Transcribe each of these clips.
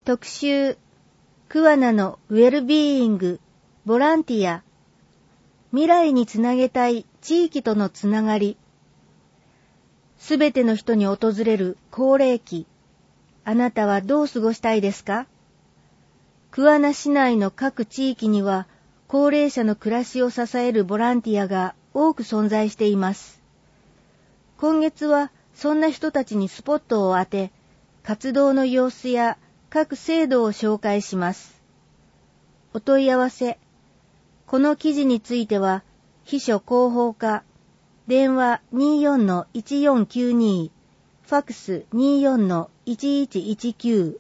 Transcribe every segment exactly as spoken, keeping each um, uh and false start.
特集、桑名のウェルビーイング、ボランティア、未来につなげたい地域とのつながり、すべての人に訪れる高齢期、あなたはどう過ごしたいですか？桑名市内の各地域には、高齢者の暮らしを支えるボランティアが多く存在しています。今月はそんな人たちにスポットを当て、活動の様子や各制度を紹介します。お問い合わせ。この記事については、秘書広報課、電話 にじゅうよんのいちよんきゅうに、ファックス にじゅうよんのいちいちいちきゅう。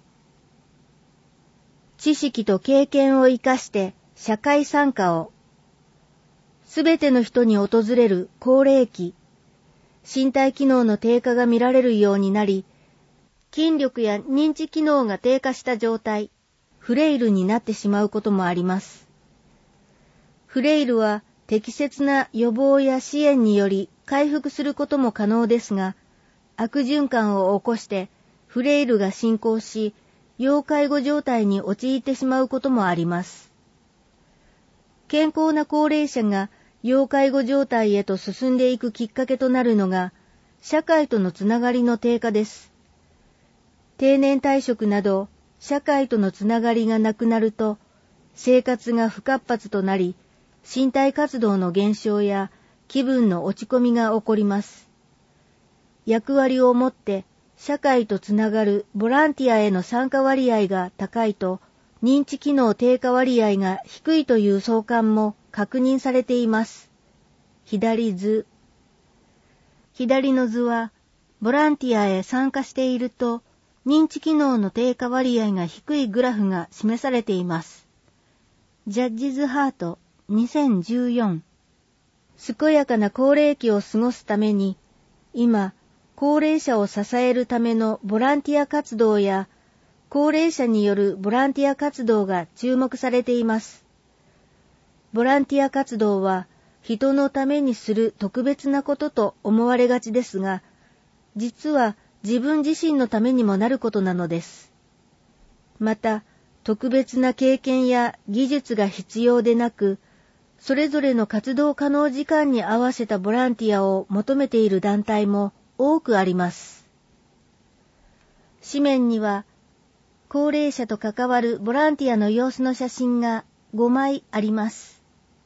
知識と経験を生かして社会参加を。すべての人に訪れる高齢期。身体機能の低下が見られるようになり、筋力や認知機能が低下した状態、フレイルになってしまうこともあります。フレイルは適切な予防や支援により回復することも可能ですが、悪循環を起こしてフレイルが進行し、要介護状態に陥ってしまうこともあります。健康な高齢者が要介護状態へと進んでいくきっかけとなるのが、社会とのつながりの低下です。定年退職など、社会とのつながりがなくなると、生活が不活発となり、身体活動の減少や気分の落ち込みが起こります。役割を持って社会とつながるボランティアへの参加割合が高いと、認知機能低下割合が低いという相関も確認されています。左図。左の図は、ボランティアへ参加していると、認知機能の低下割合が低いグラフが示されています。ジャッジズハートにせんじゅうよん。健やかな高齢期を過ごすために、今、高齢者を支えるためのボランティア活動や、高齢者によるボランティア活動が注目されています。ボランティア活動は、人のためにする特別なことと思われがちですが、実は自分自身のためにもなることなのです。また、特別な経験や技術が必要でなく、それぞれの活動可能時間に合わせたボランティアを求めている団体も多くあります。紙面には、高齢者と関わるボランティアの様子の写真がごまいあります。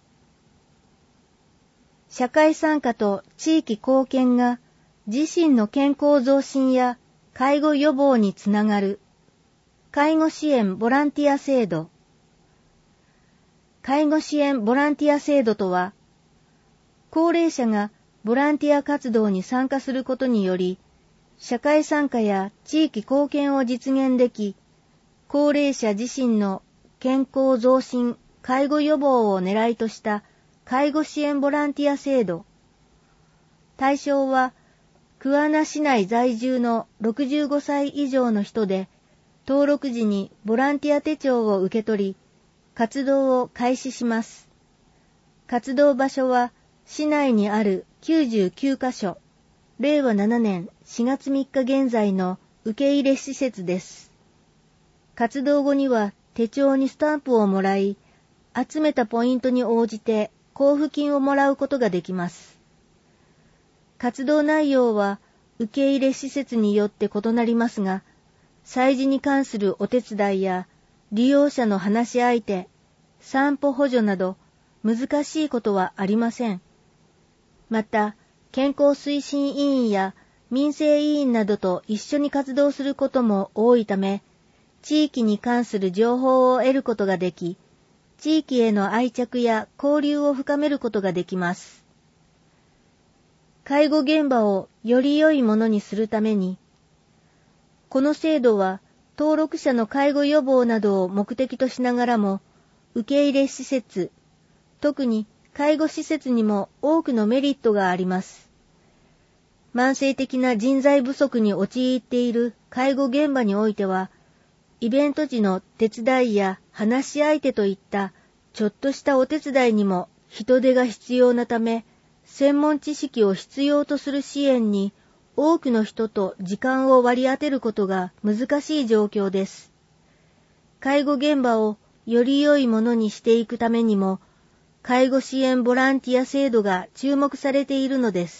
社会参加と地域貢献が自身の健康増進や介護予防につながる介護支援ボランティア制度。介護支援ボランティア制度とは、高齢者がボランティア活動に参加することにより、社会参加や地域貢献を実現でき、高齢者自身の健康増進、介護予防を狙いとした介護支援ボランティア制度。対象は、桑名市内在住のろくじゅうごさい以上の人で、登録時にボランティア手帳を受け取り、活動を開始します。活動場所は、市内にあるきゅうじゅうきゅうかしょ、れいわななねんしがつみっか現在の受け入れ施設です。活動後には手帳にスタンプをもらい、集めたポイントに応じて交付金をもらうことができます。活動内容は受け入れ施設によって異なりますが、催事に関するお手伝いや利用者の話し相手、散歩補助など難しいことはありません。また、健康推進委員や民生委員などと一緒に活動することも多いため、地域に関する情報を得ることができ、地域への愛着や交流を深めることができます。介護現場をより良いものにするために、この制度は登録者の介護予防などを目的としながらも、受け入れ施設、特に介護施設にも多くのメリットがあります。慢性的な人材不足に陥っている介護現場においては、イベント時の手伝いや話し相手といったちょっとしたお手伝いにも人手が必要なため、専門知識を必要とする支援に多くの人と時間を割り当てることが難しい状況です。 介護現場をより良いものにしていくためにも、介護支援ボランティア制度が注目されているのです。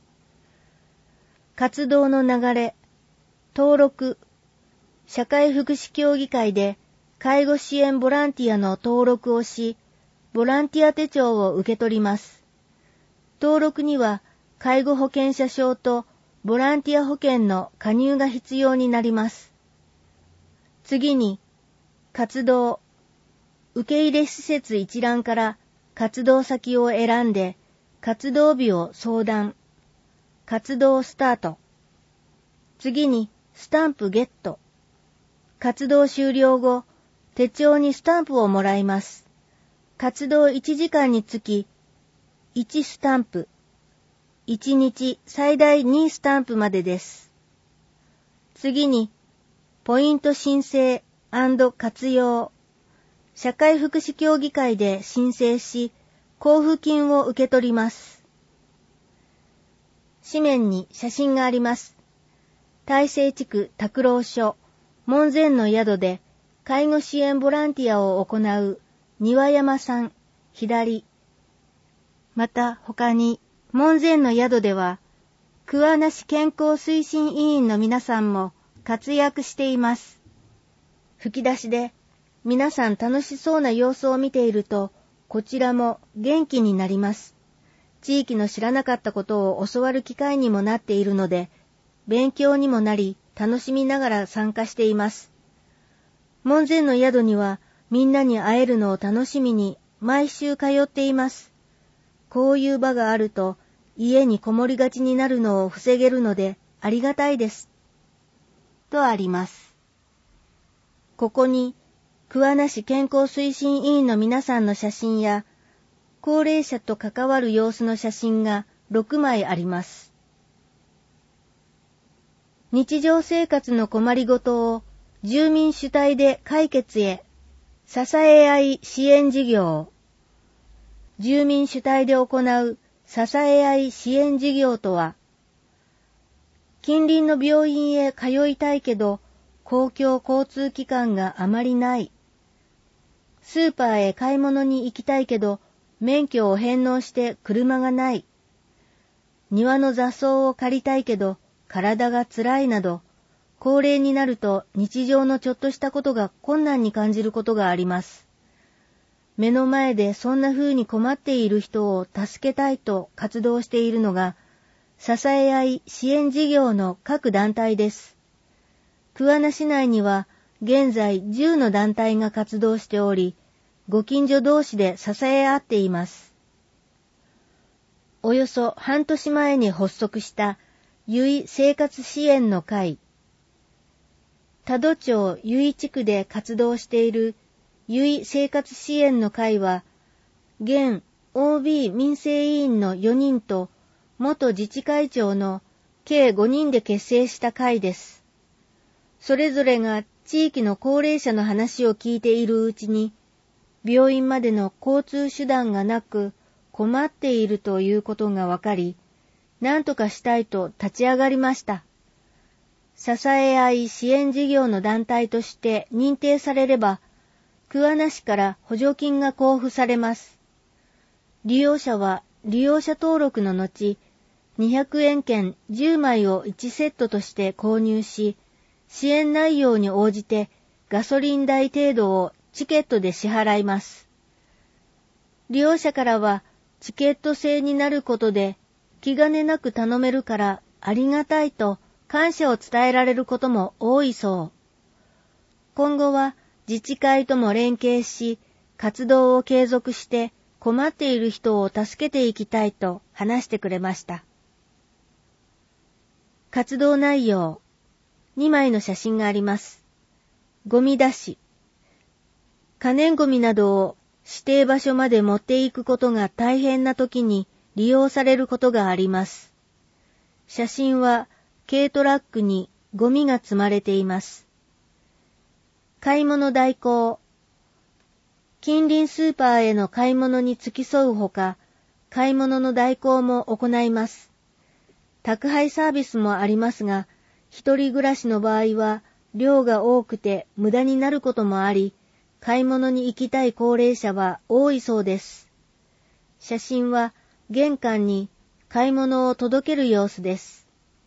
活動の流れ、登録、社会福祉協議会で介護支援ボランティアの登録をし、ボランティア手帳を受け取ります。登録には介護保険者証とボランティア保険の加入が必要になります。次に、活動、受け入れ施設一覧から活動先を選んで、活動日を相談、活動スタート。次に、スタンプゲット。活動終了後、手帳にスタンプをもらいます。活動いちじかんにつき、いちスタンプ、いちにち最大にスタンプまでです。次に、ポイント申請&活用。社会福祉協議会で申請し、交付金を受け取ります。紙面に写真があります。大成地区拓郎所、門前の宿で介護支援ボランティアを行う庭山さん、左。また他に、門前の宿では、桑名市健康推進委員の皆さんも活躍しています。吹き出しで、皆さん楽しそうな様子を見ていると、こちらも元気になります。地域の知らなかったことを教わる機会にもなっているので、勉強にもなり、楽しみながら参加しています。門前の宿には、みんなに会えるのを楽しみに、毎週通っています。こういう場があると、家にこもりがちになるのを防げるので、ありがたいです。とあります。ここに、桑名市健康推進委員の皆さんの写真や、高齢者と関わる様子の写真がろくまいあります。日常生活の困りごとを住民主体で解決へ、支え合い支援事業。住民主体で行う支え合い支援事業とは、近隣の病院へ通いたいけど、公共交通機関があまりない。スーパーへ買い物に行きたいけど、免許を返納して車がない。庭の雑草を刈りたいけど、体が辛いなど、高齢になると日常のちょっとしたことが困難に感じることがあります。目の前でそんな風に困っている人を助けたいと活動しているのが、支え合い支援事業の各団体です。桑名市内には現在じゅうの団体が活動しており、ご近所同士で支え合っています。およそ半年前に発足した由比生活支援の会。多度町由比地区で活動している由比生活支援の会は、現 オービー 民生委員のよにんと元自治会長の計ごにんで結成した会です。それぞれが地域の高齢者の話を聞いているうちに、病院までの交通手段がなく困っているということが分かり、何とかしたいと立ち上がりました。支え合い支援事業の団体として認定されれば、桑名市から補助金が交付されます。利用者は利用者登録の後、にひゃくえん券じゅうまいをいちセットとして購入し、支援内容に応じてガソリン代程度をチケットで支払います。利用者からはチケット制になることで気兼ねなく頼めるからありがたいと感謝を伝えられることも多いそう。今後は自治会とも連携し、活動を継続して困っている人を助けていきたいと話してくれました。活動内容、にまいの写真があります。ゴミ出し。可燃ゴミなどを指定場所まで持っていくことが大変な時に利用されることがあります。写真は軽トラックにゴミが積まれています。買い物代行。近隣スーパーへの買い物に付き添うほか、買い物の代行も行います。宅配サービスもありますが、一人暮らしの場合は量が多くて無駄になることもあり、買い物に行きたい高齢者は多いそうです。写真は玄関に買い物を届ける様子です。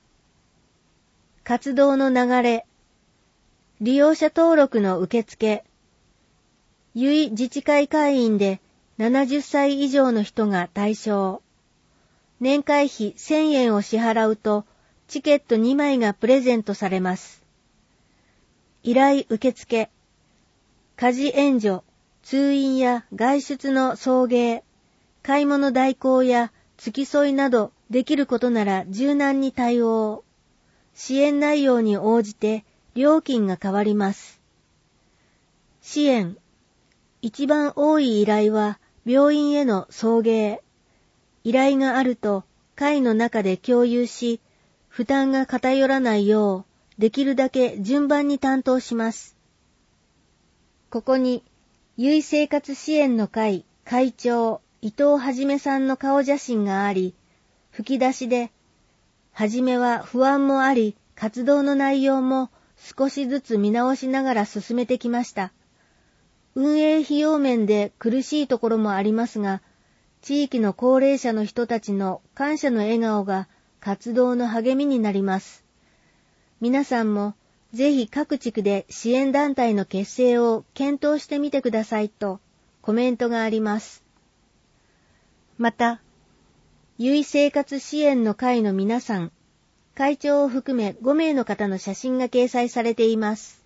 活動の流れ、利用者登録の受付、由自治会会員でななじゅっさい以上の人が対象。年会費せんえんを支払うとチケットにまいがプレゼントされます。依頼受付、家事援助、通院や外出の送迎、買い物代行や付き添いなどできることなら柔軟に対応。支援内容に応じて料金が変わります。支援。一番多い依頼は病院への送迎。依頼があると会の中で共有し、負担が偏らないようできるだけ順番に担当します。ここに、ゆい生活支援の会会長伊藤はじめさんの顔写真があり、吹き出しで、はじめは不安もあり、活動の内容も少しずつ見直しながら進めてきました。運営費用面で苦しいところもありますが、地域の高齢者の人たちの感謝の笑顔が活動の励みになります。皆さんもぜひ各地区で支援団体の結成を検討してみてくださいとコメントがあります。また、ゆい生活支援の会の皆さん、会長を含めごめいの方の写真が掲載されています。